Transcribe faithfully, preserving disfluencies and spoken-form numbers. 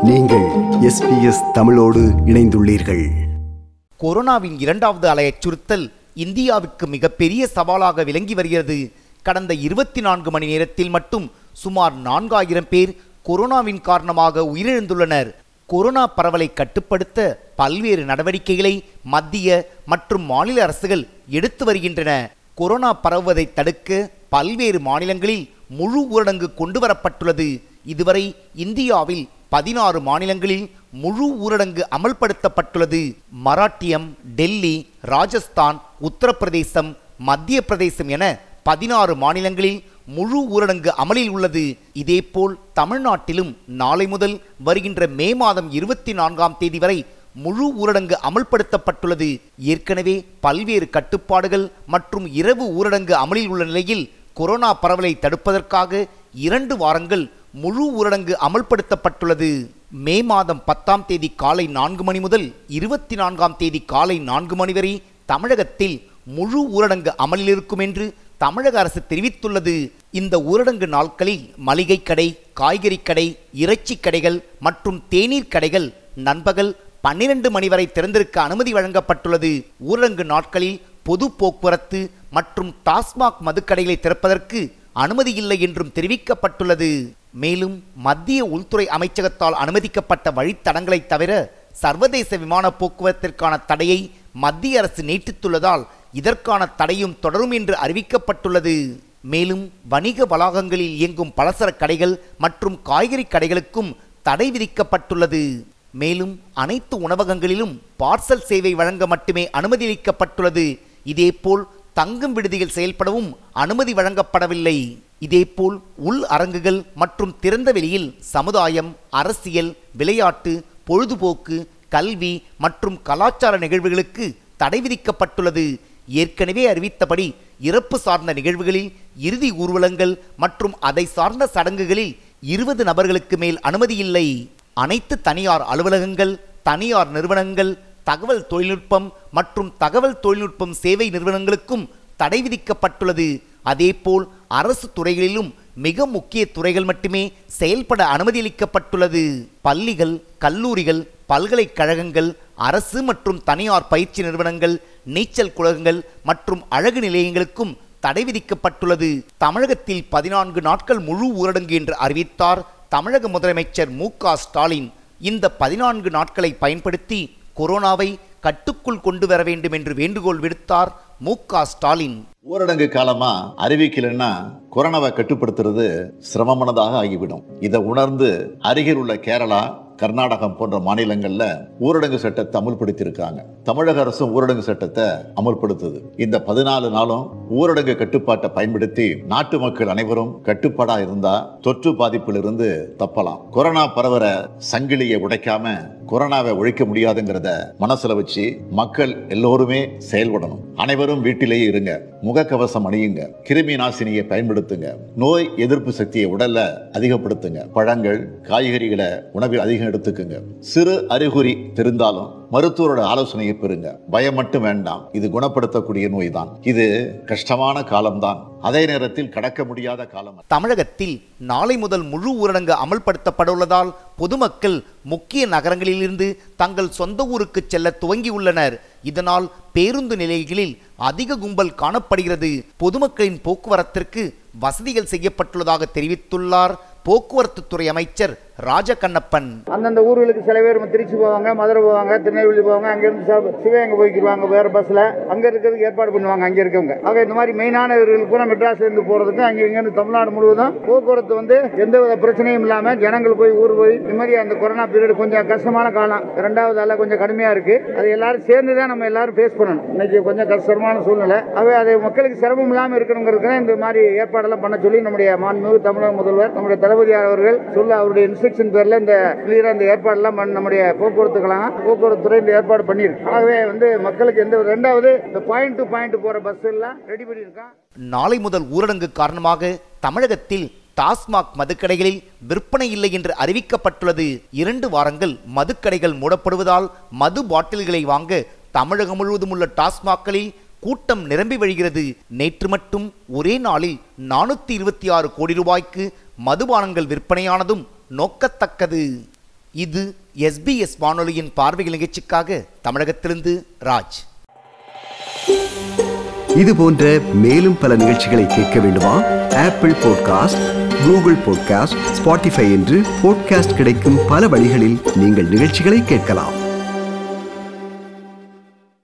நீங்கள் S B S தமிழோடு இணைந்துள்ளீர்கள். கொரோனாவின் இரண்டாவது அலை அச்சுறுத்தல் இந்தியாவுக்கு மிகப்பெரிய சவாலாக விளங்கி வருகிறது. கடந்த இருபத்தி நான்கு மணி நேரத்தில் மட்டும் சுமார் நான்காயிரம் பேர் கொரோனாவின் காரணமாக உயிரிழந்துள்ளனர். கொரோனா பரவலை கட்டுப்படுத்த பல்வேறு நடவடிக்கைகளை மத்திய மற்றும் மாநில அரசுகள் எடுத்து வருகின்றன. கொரோனா பரவுவதை தடுக்க பல்வேறு மாநிலங்களில் முழு ஊரடங்கு கொண்டு வரப்பட்டுள்ளது. இதுவரை இந்தியாவில் பதினாறு மாநிலங்களில் முழு ஊரடங்கு அமல்படுத்தப்பட்டுள்ளது. மராட்டியம், டெல்லி, ராஜஸ்தான், உத்தரப்பிரதேசம், மத்திய பிரதேசம் என பதினாறு மாநிலங்களில் முழு ஊரடங்கு அமலில் உள்ளது. இதேபோல் தமிழ்நாட்டிலும் நாளை முதல் வருகின்ற மே மாதம் இருபத்தி நான்காம் தேதி வரை முழு ஊரடங்கு அமல்படுத்தப்பட்டுள்ளது. ஏற்கனவே பல்வேறு கட்டுப்பாடுகள் மற்றும் இரவு ஊரடங்கு அமலில் உள்ள நிலையில் கொரோனா பரவலை தடுப்பதற்காக இரண்டு வாரங்கள் முழு ஊரடங்கு அமல்படுத்தப்பட்டுள்ளது. மே மாதம் பத்தாம் தேதி காலை நான்கு மணி முதல் இருபத்தி நான்காம் தேதி காலை நான்கு மணி வரை தமிழகத்தில் முழு ஊரடங்கு அமலில் இருக்கும் என்று தமிழக அரசு தெரிவித்துள்ளது. இந்த ஊரடங்கு நாட்களில் மளிகை கடை, காய்கறி கடை, இறைச்சி கடைகள் மற்றும் தேநீர் கடைகள் நண்பகல் பன்னிரண்டு மணி வரை திறந்திருக்க அனுமதி வழங்கப்பட்டுள்ளது. ஊரடங்கு நாட்களில் பொது போக்குவரத்து மற்றும் டாஸ்மாக் மதுக்கடைகளை திறப்பதற்கு அனுமதி இல்லை என்றும் தெரிவிக்கப்பட்டுள்ளது. மேலும் மத்திய உள்துறை அமைச்சகத்தால் அனுமதிக்கப்பட்ட வழித்தடங்களை தவிர சர்வதேச விமான போக்குவரத்திற்கான தடையை மத்திய அரசு நீட்டித்துள்ளதால் இதற்கான தடையும் தொடரும் என்று அறிவிக்கப்பட்டுள்ளது. மேலும் வணிக வளாகங்களில் இயங்கும் பலசர கடைகள் மற்றும் காய்கறி கடைகளுக்கும் தடை விதிக்கப்பட்டுள்ளது. மேலும் அனைத்து உணவகங்களிலும் பார்சல் சேவை வழங்க மட்டுமே அனுமதி அளிக்கப்பட்டுள்ளது. இதேபோல் தங்கும் விடுதிகள் செயல்படவும் அனுமதி வழங்கப்படவில்லை. இதேபோல் உள் அரங்குகள் மற்றும் திறந்த வெளியில் சமுதாயம், அரசியல், விளையாட்டு, பொழுதுபோக்கு, கல்வி மற்றும் கலாச்சார நிகழ்வுகளுக்கு தடை விதிக்கப்பட்டுள்ளது. ஏற்கனவே அறிவித்தபடி இறப்பு சார்ந்த நிகழ்வுகளில், இறுதி ஊர்வலங்கள் மற்றும் அதை சார்ந்த சடங்குகளில் இருபது நபர்களுக்கு மேல் அனுமதி இல்லை. அனைத்து தனியார் அலுவலகங்கள், தனியார் நிறுவனங்கள், தகவல் தொழில்நுட்பம் மற்றும் தகவல் தொழில்நுட்பம் சேவை நிறுவனங்களுக்கும் தடை விதிக்கப்பட்டுள்ளது. அதேபோல் அரசு துறைகளிலும் மிக முக்கிய துறைகள் மட்டுமே செயல்பட அனுமதி அளிக்கப்பட்டுள்ளது. பள்ளிகள், கல்லூரிகள், பல்கலைக்கழகங்கள், அரசு மற்றும் தனியார் பயிற்சி நிறுவனங்கள், நீச்சல் குளங்கள் மற்றும் அழகு நிலையங்களுக்கும் தடை விதிக்கப்பட்டுள்ளது. தமிழகத்தில் பதினான்கு நாட்கள் முழு ஊரடங்கு என்று அறிவித்தார் தமிழக முதலமைச்சர் மு க ஸ்டாலின். இந்த பதினான்கு நாட்களை பயன்படுத்தி கொரோனாவை கட்டுக்குள் கொண்டு வர வேண்டும் என்று வேண்டுகோள் விடுத்தார் மு க ஸ்டாலின். ஊரடங்கு காலமா அறிவிக்கலைன்னா கொரோனாவை கட்டுப்படுத்துறது சிரமமானதாக ஆகிவிடும். இதை உணர்ந்து அருகில் உள்ள கேரளா, கர்நாடகம் போன்ற மாநிலங்கள்ல ஊரடங்கு சட்டத்தை அமுல்படுத்தியிருக்காங்க. தமிழக அரசும் ஊரடங்கு சட்டத்தை அமுல்படுத்துது. இந்த பதினாலு நாளும் ஊரடங்கு கட்டுப்பாட்டை பயன்படுத்தி நாட்டு மக்கள் அனைவரும் கட்டுப்பாடா இருந்தா தொற்று பாதிப்பில் இருந்து தப்பலாம். கொரோனா பரவற சங்கிலியை உடைக்காம கொரோனாவை ஒழிக்க முடியாதுங்கிறத மனசுல வச்சு மக்கள் எல்லோருமே செயல்படணும். அனைவரும் வீட்டிலேயே இருங்க, முகக்கவசம் அணியுங்க, கிருமி நாசினியை பயன்படுத்துங்க, நோய் எதிர்ப்பு சக்தியை உடல்ல அதிகப்படுத்துங்க, பழங்கள், காய்கறிகளை உணவில் அதிகம் எடுத்துக்குங்க. சிறு அறிகுறி தெரிந்தாலும் மருத்துவரோட ஆலோசனையை பெறுங்க. பயம் மட்டும் வேண்டாம். இது குணப்படுத்தக்கூடிய நோய் தான். இது கஷ்டமான காலம்தான், அதே நேரத்தில் கடக்க முடியாத காலம். தமிழகத்தில் நாளை முதல் முழு ஊரடங்கு அமல்படுத்தப்பட்டுள்ளதால் பொதுமக்கள் முக்கிய நகரங்களிலிருந்து தங்கள் சொந்த ஊருக்கு செல்ல துவங்கியுள்ளனர். இதனால் பேருந்து நிலையங்களில் அதிக கும்பல் காணப்படுகிறது. பொதுமக்களின் போக்குவரத்திற்கு வசதிகள் செய்யப்பட்டுள்ளதாக தெரிவித்துள்ளார் போக்குவரத்து துறை அமைச்சர் ராஜகண்ணப்பன். அந்தந்த ஊர்களுக்கு சில பேர் திருச்சி போவாங்க, மதுரை போவாங்க, திருநெல்வேலி போவாங்க, அங்கிருந்து சிவகங்கை போய்க்கிடுவாங்க வேற பஸ்ல. அங்க இருக்கிறதுக்கு ஏற்பாடு பண்ணுவாங்க அங்க இருக்கவங்க. ஆக இந்த மாதிரி மெயினான கூட மெட்ராஸ்ல இருந்து போறதுக்கு அங்க இங்கிருந்து தமிழ்நாடு முழுவதும் போக்குவரத்து வந்து எந்த வித பிரச்சனையும் இல்லாம ஜனங்கள் போய் ஊர் போய் நிம்மதி. அந்த கொரோனா பீரியட் கொஞ்சம் கஷ்டமான காலம், இரண்டாவது அலை கொஞ்சம் கடுமையா இருக்கு. அது எல்லாரும் சேர்ந்துதான் நம்ம எல்லாரும் ஃபேஸ் பண்ணணும். இன்னைக்கு கொஞ்சம் கஷ்டமான சூழ்நிலை. ஆகவே அது மக்களுக்கு சிரமம் இல்லாம இருக்கணுங்கிறதுக்கு இந்த மாதிரி ஏற்பாடெல்லாம் பண்ண சொல்லி நம்முடைய மாண்புமிகு தமிழக முதல்வர் நம்முடைய தளபதி அவர்கள் சொல்ல அவருடைய இன்ஸ்ட்ரக்ஷன் பேர்ல இந்த கிளியரா இந்த ஏற்பாடு எல்லாம் நம்முடைய போக்குவரத்துக்கெல்லாம் போக்குவரத்து துறை இந்த ஏற்பாடு பண்ணியிருக்கு. ஆகவே வந்து மக்களுக்கு எந்த ரெண்டாவது இந்த பாயிண்ட் டு பாயிண்ட் போற பஸ் எல்லாம் ரெடி பண்ணியிருக்கான். நாளை முதல் ஊரடங்கு காரணமாக தமிழகத்தில் டாஸ்மாக் மதுக்கடைகளில் விற்பனை இல்லை என்று அறிவிக்கப்பட்டுள்ளது. இரண்டு வாரங்கள் மதுக்கடைகள் மூடப்படுவதால் மது பாட்டில்களை வாங்க தமிழகம் முழுவதும் உள்ள டாஸ்மாக்களில் கூட்டம் நிரம்பி வழிகிறது. நேற்று மட்டும் ஒரே நாளில் நானூற்றி இருபத்தி ஆறு கோடி ரூபாய்க்கு மதுபானங்கள் விற்பனையானதும் நோக்கத்தக்கது. இது எஸ்பிஎஸ் வானொலியின் பார்வைகள் நிகழ்ச்சிக்காக தமிழகத்திலிருந்து ராஜ். இது போன்ற மேலும் பல நிகழ்ச்சிகளை கேட்க வேண்டுமா? Apple podcast, Google podcast, Spotify என்று பாட்காஸ்ட் கிடைக்கும் பல வழிகளில் நீங்கள் நிகழ்ச்சிகளை கேட்கலாம்.